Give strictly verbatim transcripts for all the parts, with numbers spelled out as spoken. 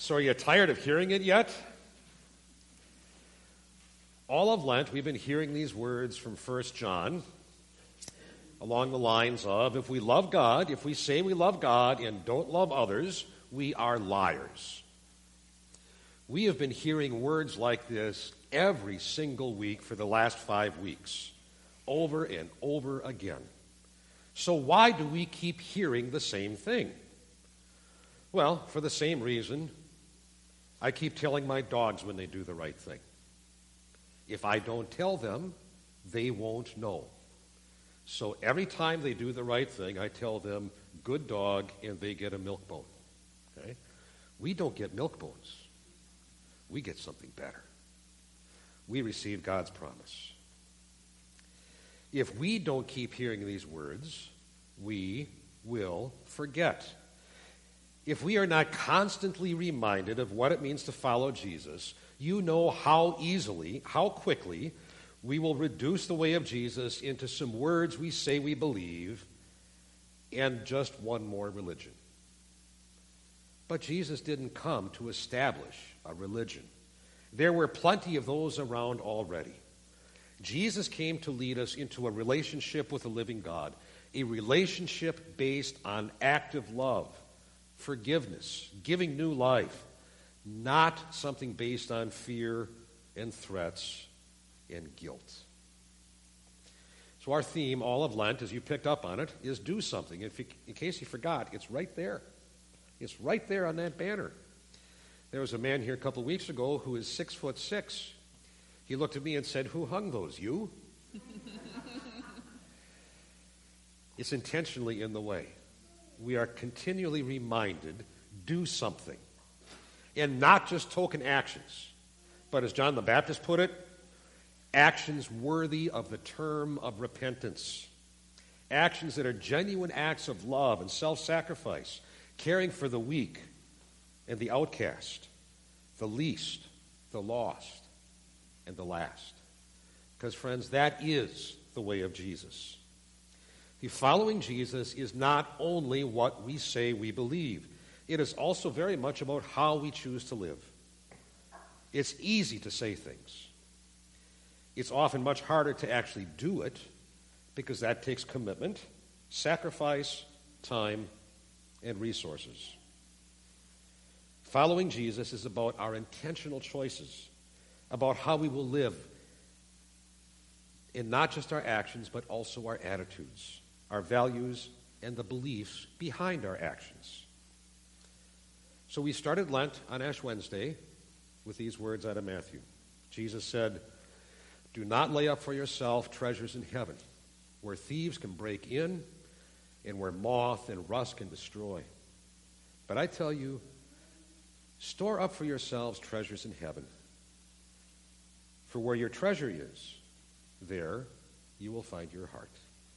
So are you tired of hearing it yet? All of Lent, we've been hearing these words from First John along the lines of, if we love God, if we say we love God and don't love others, we are liars. We have been hearing words like this every single week for the last five weeks, over and over again. So why do we keep hearing the same thing? Well, for the same reason I keep telling my dogs when they do the right thing. If I don't tell them, they won't know. So every time they do the right thing, I tell them, good dog, and they get a milk bone. Okay? We don't get milk bones. We get something better. We receive God's promise. If we don't keep hearing these words, we will forget. If we are not constantly reminded of what it means to follow Jesus, you know how easily, how quickly we will reduce the way of Jesus into some words we say we believe and just one more religion. But Jesus didn't come to establish a religion. There were plenty of those around already. Jesus came to lead us into a relationship with the living God, a relationship based on active love, forgiveness, giving new life, not something based on fear and threats and guilt. So our theme, all of Lent, as you picked up on it, is do something. If you, in case you forgot, it's right there. It's right there on that banner. There was a man here a couple of weeks ago who is six foot six. He looked at me and said, "Who hung those? You?" It's intentionally in the way. We are continually reminded, do something. And not just token actions, but as John the Baptist put it, actions worthy of the term of repentance. Actions that are genuine acts of love and self-sacrifice, caring for the weak and the outcast, the least, the lost, and the last. Because, friends, that is the way of Jesus. The following Jesus is not only what we say we believe, it is also very much about how we choose to live. It's easy to say things. It's often much harder to actually do it because that takes commitment, sacrifice, time, and resources. Following Jesus is about our intentional choices, about how we will live in not just our actions, but also our attitudes, our values, and the beliefs behind our actions. So we started Lent on Ash Wednesday with these words out of Matthew. Jesus said, "Do not lay up for yourself treasures in heaven, where thieves can break in and where moth and rust can destroy. But I tell you, store up for yourselves treasures in heaven. For where your treasure is, there you will find your heart."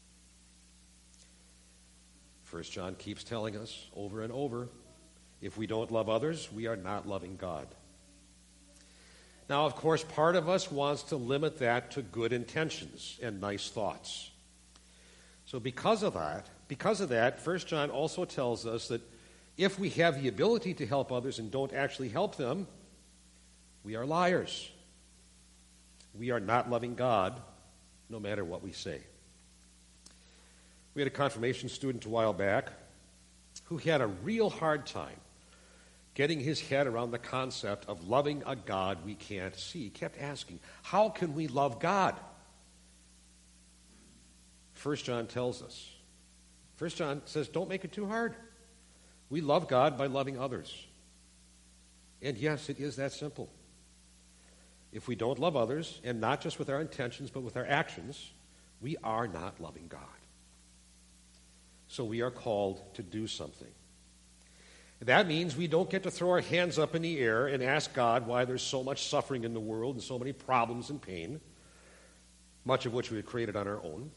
First John keeps telling us over and over, if we don't love others, we are not loving God. Now, of course, part of us wants to limit that to good intentions and nice thoughts. So because of that, because of that, First John also tells us that if we have the ability to help others and don't actually help them, we are liars. We are not loving God, no matter what we say. We had a confirmation student a while back who had a real hard time getting his head around the concept of loving a God we can't see. He kept asking, how can we love God? First John tells us. First John says, don't make it too hard. We love God by loving others. And yes, it is that simple. If we don't love others, and not just with our intentions, but with our actions, we are not loving God. So we are called to do something. That means we don't get to throw our hands up in the air and ask God why there's so much suffering in the world and so many problems and pain, much of which we have created on our own.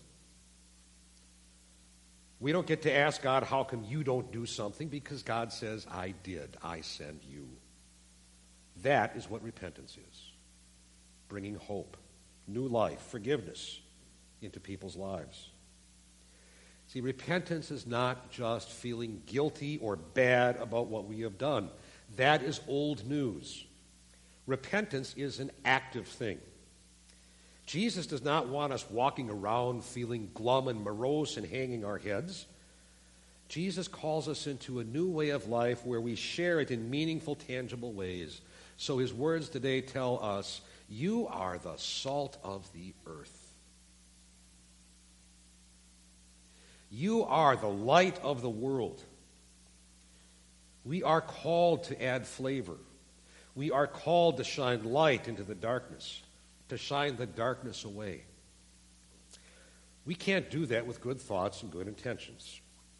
We don't get to ask God, how come you don't do something? Because God says, I did. I send you. That is what repentance is. Bringing hope, new life, forgiveness into people's lives. See, repentance is not just feeling guilty or bad about what we have done. that is old news. Repentance is an active thing. Jesus does not want us walking around feeling glum and morose and hanging our heads. Jesus calls us into a new way of life where we share it in meaningful, tangible ways. So his words today tell us, you are the salt of the earth. You are the light of the world. We are called to add flavor. We are called to shine light into the darkness, to shine the darkness away. We can't do that with good thoughts and good intentions.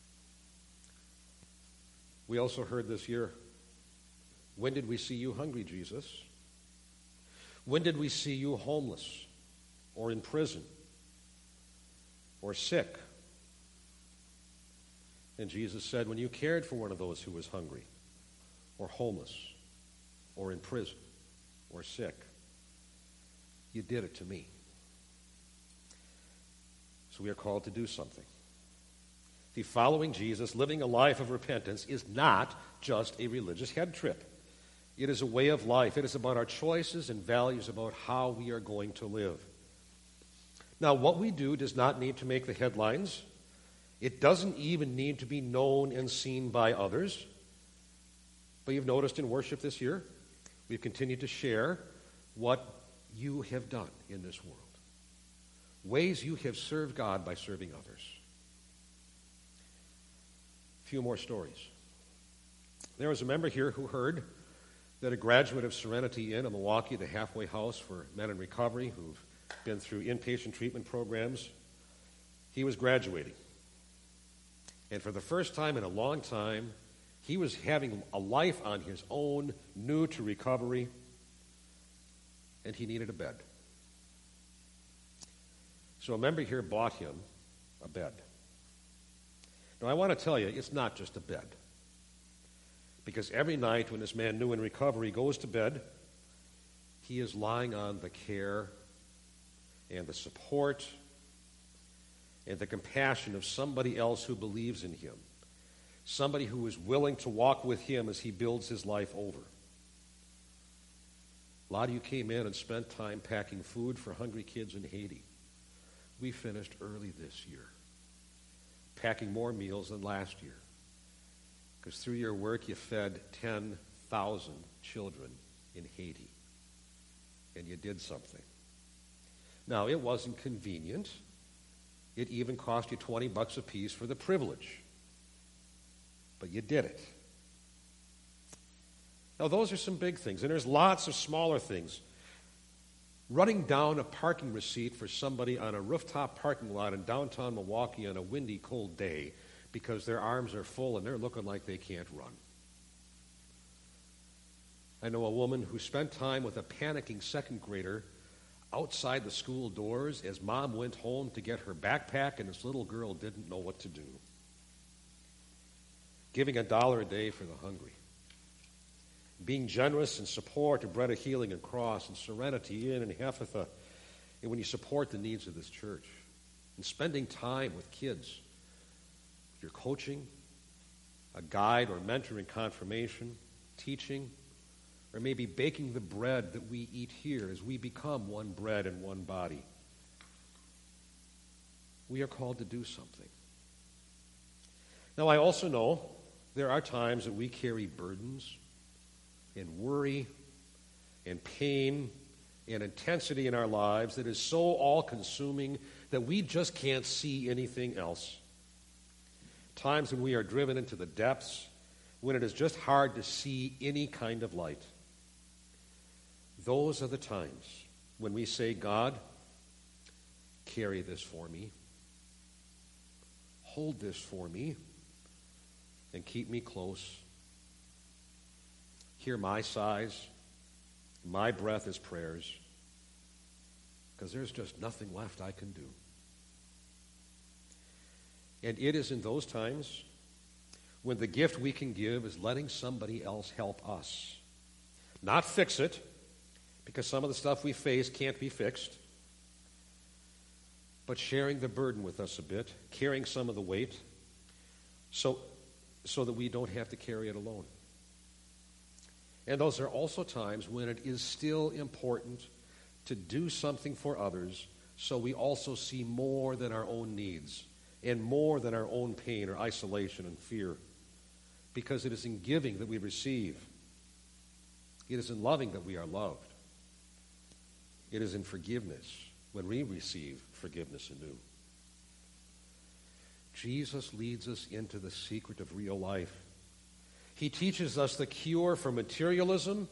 We also heard this year, when did we see you hungry, Jesus? When did we see you homeless or in prison or sick? And Jesus said, when you cared for one of those who was hungry or homeless or in prison or sick, you did it to me. So we are called to do something. The following Jesus, living a life of repentance, is not just a religious head trip. It is a way of life. It is about our choices and values about how we are going to live. Now, what we do does not need to make the headlines. It doesn't even need to be known and seen by others. But you've noticed in worship this year, we've continued to share what you have done in this world. Ways you have served God by serving others. A few more stories. There was a member here who heard that a graduate of Serenity Inn in Milwaukee, the halfway house for men in recovery who've been through inpatient treatment programs, he was graduating. And for the first time in a long time, he was having a life on his own, new to recovery, and he needed a bed. So a member here bought him a bed. Now, I want to tell you, it's not just a bed. Because every night when this man, new in recovery, goes to bed, he is lying on the care and the support and the compassion of somebody else who believes in him. Somebody who is willing to walk with him as he builds his life over. A lot of you came in and spent time packing food for hungry kids in Haiti. We finished early this year, packing more meals than last year. Because through your work, you fed ten thousand children in Haiti. And you did something. Now, it wasn't convenient. It even cost you twenty bucks a piece for the privilege. But you did it. Now, those are some big things. And there's lots of smaller things. Running down a parking receipt for somebody on a rooftop parking lot in downtown Milwaukee on a windy, cold day because their arms are full and they're looking like they can't run. I know a woman who spent time with a panicking second grader outside the school doors as mom went home to get her backpack and this little girl didn't know what to do. Giving a dollar a day for the hungry. Being generous in support of Bread of Healing and Cross and Serenity Inn and Hephatha, and when you support the needs of this church. And spending time with kids. Your coaching, a guide or mentor in confirmation, teaching, or maybe baking the bread that we eat here as we become one bread and one body. We are called to do something. Now, I also know there are times that we carry burdens and worry and pain and intensity in our lives that is so all-consuming that we just can't see anything else. Times when we are driven into the depths, when it is just hard to see any kind of light. Those are the times when we say, God, carry this for me. Hold this for me. And keep me close. Hear my sighs, my breath as prayers, because there's just nothing left I can do. And it is in those times when the gift we can give is letting somebody else help us. Not fix it, because some of the stuff we face can't be fixed, but sharing the burden with us a bit, carrying some of the weight, so, so that we don't have to carry it alone. And those are also times when it is still important to do something for others so we also see more than our own needs and more than our own pain or isolation and fear. Because it is in giving that we receive. It is in loving that we are loved. It is in forgiveness when we receive forgiveness anew. Jesus leads us into the secret of real life. He teaches us the cure for materialism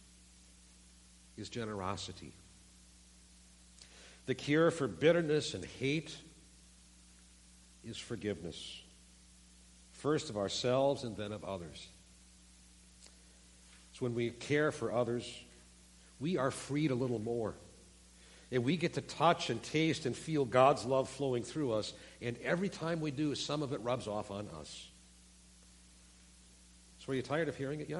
is generosity. The cure for bitterness and hate is forgiveness. First of ourselves and then of others. So when we care for others, we are freed a little more. And we get to touch and taste and feel God's love flowing through us. And every time we do, some of it rubs off on us. So are you tired of hearing it yet?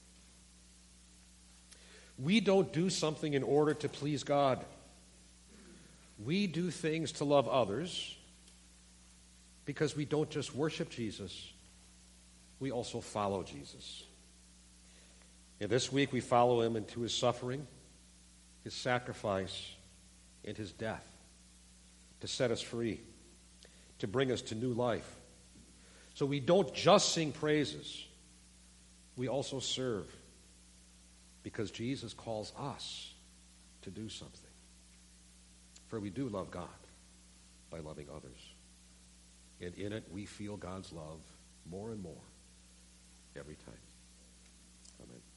We don't do something in order to please God. We do things to love others because we don't just worship Jesus, we also follow Jesus. And this week we follow him into his suffering, his sacrifice, and his death to set us free, to bring us to new life. So we don't just sing praises, we also serve because Jesus calls us to do something. For we do love God by loving others. And in it we feel God's love more and more every time. Amen.